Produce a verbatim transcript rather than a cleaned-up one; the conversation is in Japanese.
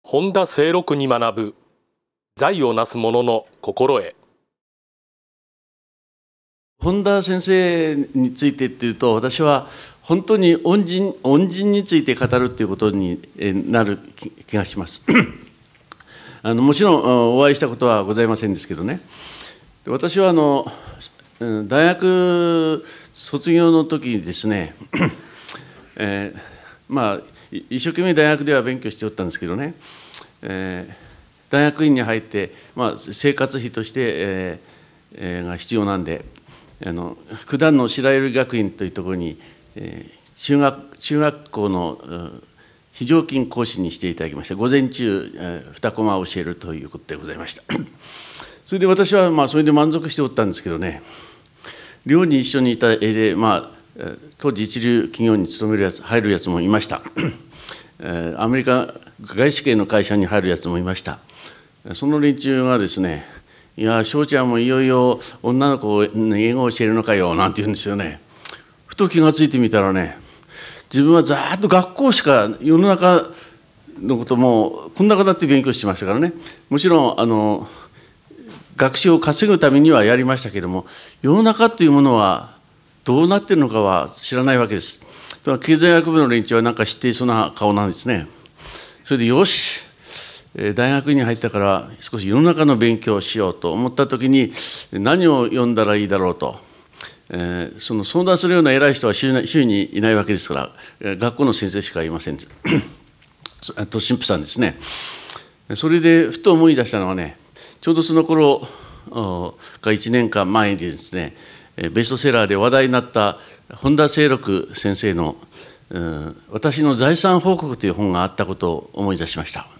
本田清六に学ぶ財をなす者の心得。 本田先生についてっていうと、私は本当に恩人、恩人について語るっていうことになる気がしますあのもちろんお会いしたことはございませんですけどね、私はあの大学卒業の時にですねえー、まあ一生懸命大学では勉強しておったんですけどね、えー、大学院に入って、まあ、生活費として、えーえー、が必要なんで、あの九段の白百合学院というところに、えー、中学中学校の非常勤講師にしていただきました。午前中、えー、にコマ教えるということでございましたそれで私はまあそれで満足しておったんですけどね、寮に一緒にいた絵で、まあ当時一流企業に勤めるやつ、入るやつもいましたアメリカ外資系の会社に入るやつもいました。その連中がですね、いや翔ちゃんもいよいよ女の子に英語を教えるのかよなんて言うんですよね。ふと気がついてみたらね、自分はずっと学校しか世の中のこともこんな形で勉強してましたからね。もちろんあの学習を稼ぐためにはやりましたけども、世の中というものはどうなっているのかは知らないわけです。だから経済学部の連中はなんか知っていそうな顔なんですね。それでよし、大学に入ったから少し世の中の勉強をしようと思った時に、何を読んだらいいだろうと、えー、その相談するような偉い人は周囲にいないわけですから、学校の先生しかいませんと神父さんですね。それでふと思い出したのはね、ちょうどその頃がいちねんかんまえにですね、ベストセラーで話題になった本田清六先生の「私の財産報告」という本があったことを思い出しました。